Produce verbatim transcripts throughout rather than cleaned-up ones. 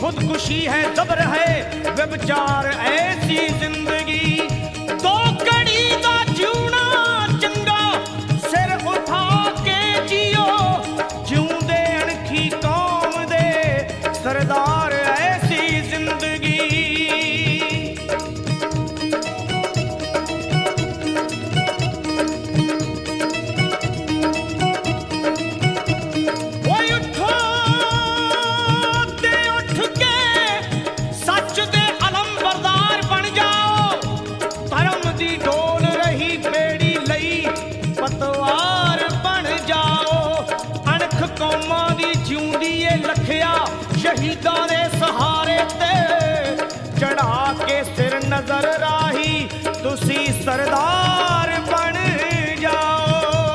खुदकुशी है, जबर है व्यभिचार ऐसी जिंदगी। दो कड़ी दा जीना चंगा, सिर उठा के जियो, जिउंदे अणखी कौम दे सरदार ऐसी जिंदगी। शहीदां दे सहारे ते चढ़ा के सिर नजर राही, तुसी सरदार बन जाओ।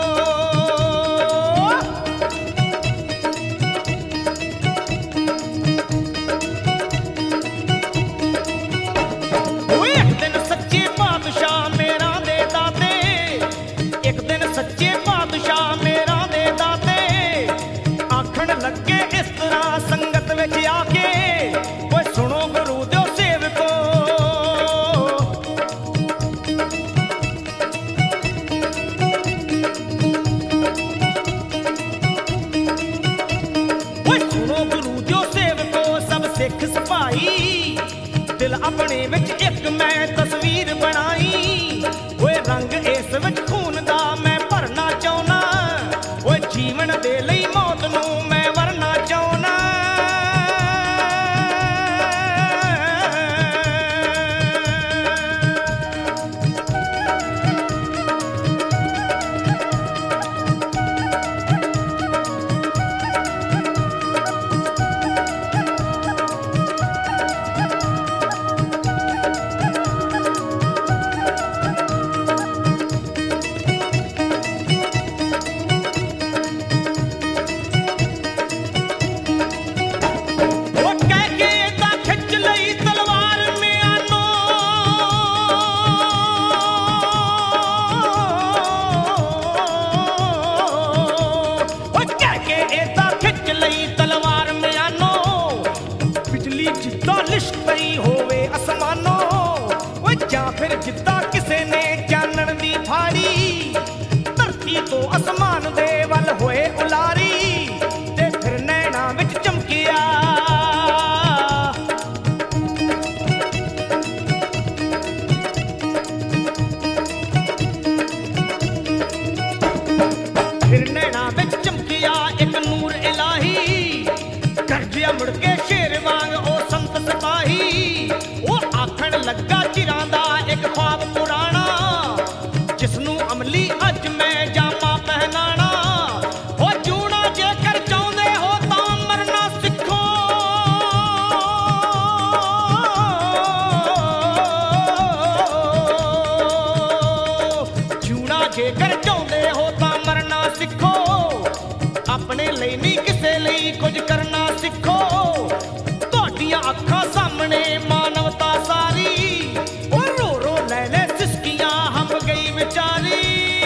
एक दिन सच्चे बादशाह मेरा दे दाते, एक दिन सच्चे बादशाह मेरा दे दाते, आखण लगे इस तरह संगत विच आके, ओए सुनो गुरु दो सेवको, ओए सुनो गुरु दो सेवको, सब सिख सिपाही, दिल अपने विच एक मैं तस्वीर बनाई। ओए रंग इस विच खून दा मैं भरना चाहुंदा, ओए जीवन दे लई मौत नूं मैं वरना चाहुंदा। फिर जिद्दां किसे ने जानन दी फाड़ी, धरती तो आसमान दे वल होए उलारी, ते फिर नैना विच चमकिया फिर नैना विच चमकिया एक नूर इलाही, गरजिया मुड़ के शेर वांग ओ संत सिपाही। ओ आखण लगा चिरां दा एक ख्वाब पुराना, जिसनू अमली अज मैं जामा पहनाना। ओ जूना जेकर चाहुंदे हो तां मरना सिखो, जूना जेकर चाहुंदे हो तां मरना सिखो, अपने लई नहीं किसे लई कुछ करना सिखो। तुहाडियां अखां सामने मानवता सारी, विचारी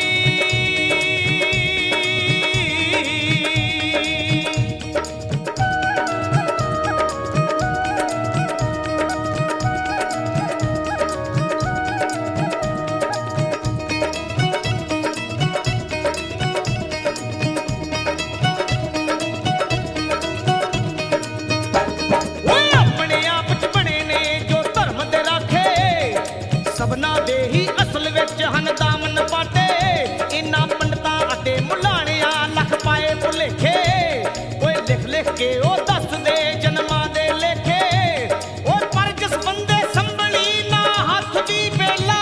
अपने आप च बने ने जो धर्म दे राखे, सबना दे ही असल विच हन दामन पाटे। इन्हां पंडितां अते मुलाणियां लख पाए भुलेखे, ओए लिख लिख के ओ दस दे जन्मां दे लेखे। ओ पर जिस बंदे संभली ना हथ दी बेला,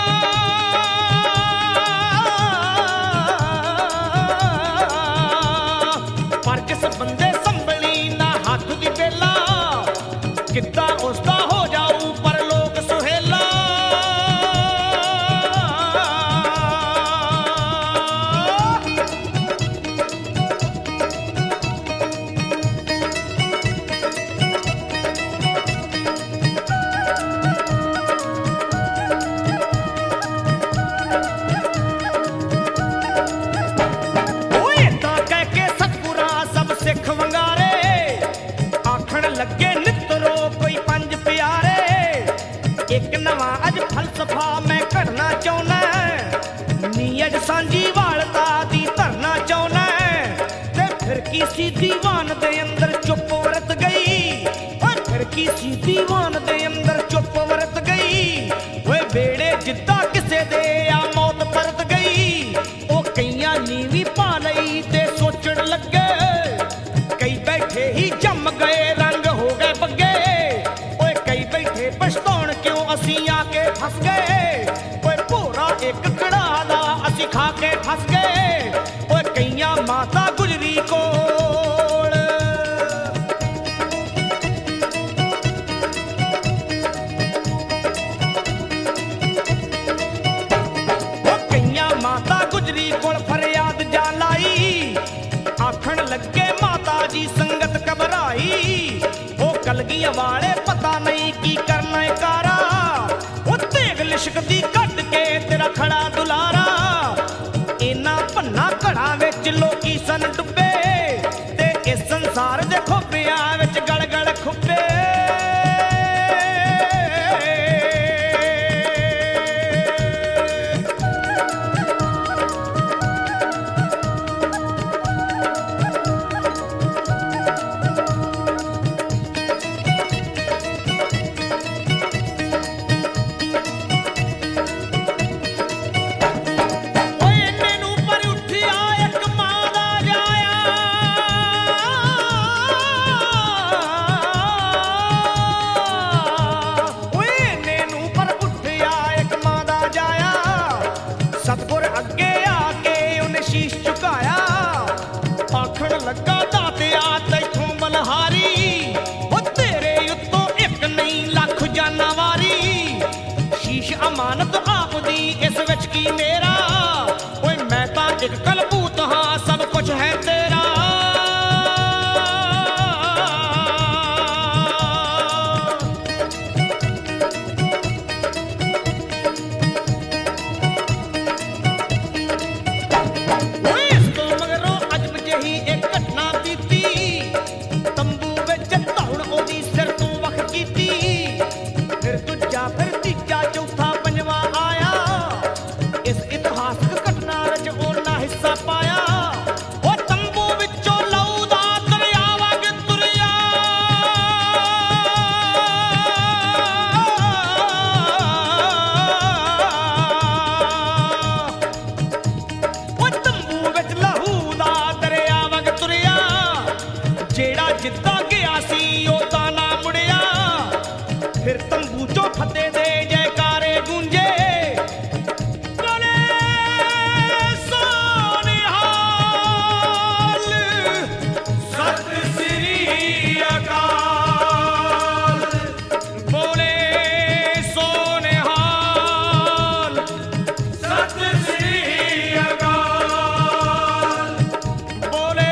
पर जिस बंदे संभली ना हथ दी बेला, किद्दां उसदा हो जाऊ पर लोक सुहेला। ਦਫਾ ਮੈਂ ਘੜਨਾ ਚਾਹੁੰਦਾ, ਨੀਅਤ ਸਾਂਝੀ ਵਾਲਤਾ ਦੀ ਧਰਨਾ ਚਾਹੁੰਦਾ। ਤੇ ਫਿਰ ਕੀ ਸੀ ਦੀਵਾਨ ਦੇ ਅੰਦਰ ਚੁੱਪ ਵਰਤ ਗਈ, ਓਏ ਫਿਰ ਕੀ ਸੀ ਦੀਵਾਨ ਦੇ ਅੰਦਰ ਚੁੱਪ ਵਰਤ ਗਈ। ਓਏ ਵੇੜੇ ਜਿੱਦਾਂ ਕਿਸੇ ਦੇ ਆ ਮੌਤ ਪਰਤ ਗਈ। ਉਹ ਕਈਆਂ ਨੀਵੀਂ ਪਾ ਲਈ ਤੇ ਸੋਚਣ ਲੱਗੇ, ਕਈ ਬੈਠੇ ਹੀ ਜੰਮ ਗਏ ਰੰਗ ਹੋ ਗਏ ਬੱਗੇ। ਓਏ ਕਈ ਬੈਠੇ ਪਛਤਾਉਣ ਕਿਉਂ ਅਸੀਂ ਆ ਕੇ ਫਸ ਗਏ। ਓਏ ਭੋਰਾ ਇੱਕ ਕੜਾ ਦਾ ਅਸੀਂ ਖਾ ਕੇ ਫਸ ਗਏ। ਓਏ ਕਈਆਂ ਮਾਤਾ ਗੁਜਰੀ ਕੋਲ ਓ ਕਈਆਂ ਮਾਤਾ ਗੁਜਰੀ ਕੋਲ ਫਰਿਆਦ ਜਾ ਲਾਈ। ਆਖਣ ਲੱਗੇ ਮਾਤਾ ਜੀ ਸੰਗਤ ਘਬਰਾਈ। ਉਹ ਕਲਗੀਆਂ ਵਾਲੇ ਪਤਾ ਨਹੀਂ ਕੀ ਕਰਨਾ ਏ ਕਾਰਾ। ਉਹ ਤੇਗ ਲਿਸ਼ਕਦੀ ਕੱਢ ਕੇ ਤੇਰਾ ਖੜਾ ਦੁਲਾਰਾ। ਇਹਨਾਂ ਭੰਨਾ ਘੜਾਂ ਵਿੱਚ ਲੋਕੀ ਸਨ ਡੁੱਬੇ, ਤੇ ਇਸ ਸੰਸਾਰ ਦੇ ਖੋਪਿਆਂ ਵਿੱਚ ਗਲ ਗਲ ਖੁੱਬੇ। ਸਤਿਗੁਰ ਅੱਗੇ ਆ ਕੇ ਉਹਨੇ ਸ਼ੀਸ਼ ਝੁਕਾਇਆ। ਆਖਣ ਲੱਗਾ ਦਾਤਿਆ ਤੈਥੋਂ ਬਲਹਾਰੀ, ਉਹ ਤੇਰੇ ਉੱਤੋਂ ਇੱਕ ਨਹੀਂ ਲੱਖ ਜਾਨਾਂ ਵਾਰੀ। ਸ਼ੀਸ਼ ਅਮਾਨਤ ਆਪ ਦੀ ਇਸ ਵਿੱਚ ਕੀ ਮੇਰਾ। ਓਏ ਮੈਂ ਤਾਂ ਇੱਕ ਕਲਬੂਤ ਹਾਂ ਸਭ ਕੁਝ ਹੈ ਤੇਰਾ। ਜਿੱਦਾਂ ਗਿਆ ਸੀ ਉਹ ਤਾਂ ਨਾ ਮੁੜਿਆ। ਫਿਰ ਤੰਬੂ ਚੋਂ ਫਤਿਹ ਦੇ ਜੈਕਾਰੇ ਗੂੰਜੇ। ਬੋਲੇ ਸੋਨਿਹਾਲ ਸਤਿ ਸ੍ਰੀ ਅਕਾਲ। ਬੋਲੇ ਸੋਨਿਹਾਲ ਸਤਿ ਸ੍ਰੀ ਅਕਾਲ। ਬੋਲੇ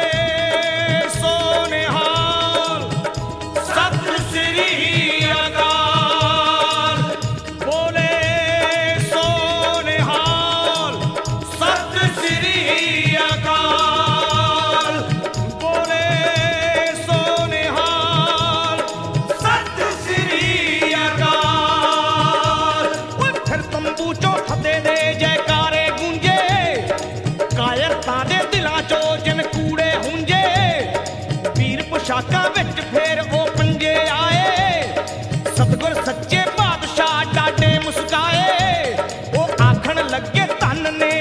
ਸ਼ਾਕਾਂ ਵਿੱਚ ਫੇਰ ਉਹ ਪੰਜੇ ਆਏ। ਸਤਿਗੁਰ ਸੱਚੇ ਪਾਤਸ਼ਾਹ ਡਾਢੇ ਮੁਸਕਾਏ। ਉਹ ਆਖਣ ਲੱਗੇ ਧੰਨ ਨੇ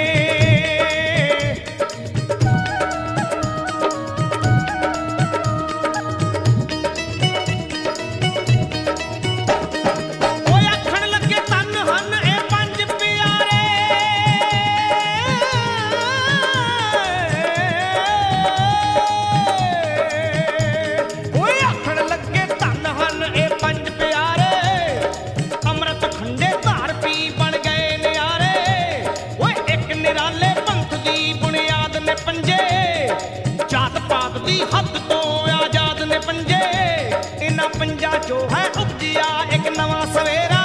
ਉਹ ਆਖਣ ਲੱਗੇ ਧੰਨ ਹਨ ਇਹ ਪੰਜ ਪਿਆਰੇ। ਹੱਦ ਤੋਂ ਆਜ਼ਾਦ ਨੇ ਪੰਜੇ। ਇਹਨਾਂ ਪੰਜਾਂ ਚੋਂ ਹੈ ਉਪਜਿਆ ਇੱਕ ਨਵਾਂ ਸਵੇਰਾ।